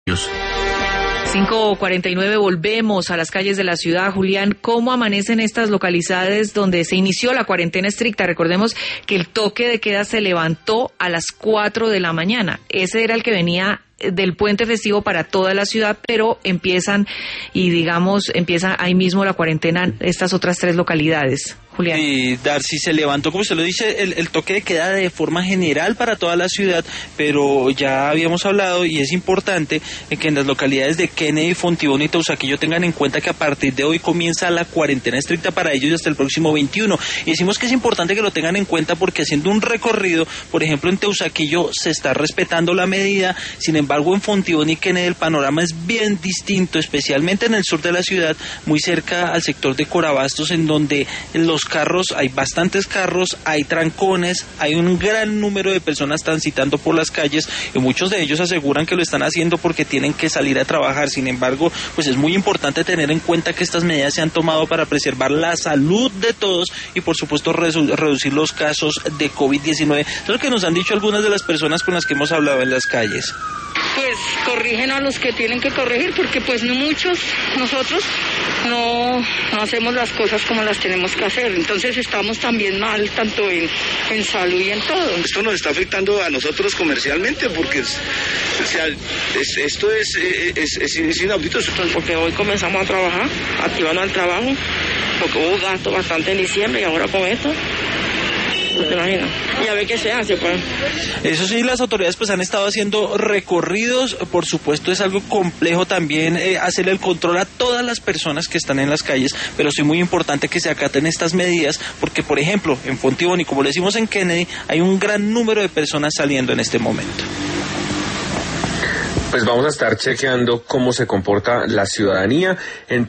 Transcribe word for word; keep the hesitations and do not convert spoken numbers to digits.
cinco cuarenta y nueve, volvemos a las calles de la ciudad. Julián, ¿cómo amanecen estas localidades donde se inició la cuarentena estricta? Recordemos que el toque de queda se levantó a las cuatro de la mañana. Ese era el que venía del puente festivo para toda la ciudad, pero empiezan, y digamos, empieza ahí mismo la cuarentena estas otras tres localidades. Julián. Y Darcy, se levantó, como usted lo dice, el, el toque de queda de forma general para toda la ciudad, pero ya habíamos hablado y es importante que en las localidades de Kennedy, Fontibón y Teusaquillo tengan en cuenta que a partir de hoy comienza la cuarentena estricta para ellos y hasta el próximo veintiuno. Y decimos que es importante que lo tengan en cuenta porque haciendo un recorrido, por ejemplo en Teusaquillo se está respetando la medida, sin embargo en Fontibón y Kennedy el panorama es bien distinto, especialmente en el sur de la ciudad, muy cerca al sector de Corabastos, en donde los carros, hay bastantes carros, hay trancones, hay un gran número de personas transitando por las calles y muchos de ellos aseguran que lo están haciendo porque tienen que salir a trabajar. Sin embargo, pues es muy importante tener en cuenta que estas medidas se han tomado para preservar la salud de todos y por supuesto resu- reducir los casos de COVID diecinueve. Eso es lo que nos han dicho algunas de las personas con las que hemos hablado en las calles. Pues corrigen a los que tienen que corregir, porque pues no muchos, nosotros no, no hacemos las cosas como las tenemos que hacer, entonces estamos también mal, tanto en, en salud y en todo. Esto nos está afectando a nosotros comercialmente, porque o sea, es, esto es, es, es, es inaudito. Porque hoy comenzamos a trabajar, activando el trabajo, porque hubo gasto bastante en diciembre y ahora con esto. ¿Te imaginas? Y a ver qué se hace, pues. Eso sí, las autoridades pues han estado haciendo recorridos, por supuesto es algo complejo también eh, hacerle el control a todas las personas que están en las calles, pero sí muy importante que se acaten estas medidas, porque por ejemplo, en Fontibón y como le decimos en Kennedy, hay un gran número de personas saliendo en este momento. Pues vamos a estar chequeando cómo se comporta la ciudadanía en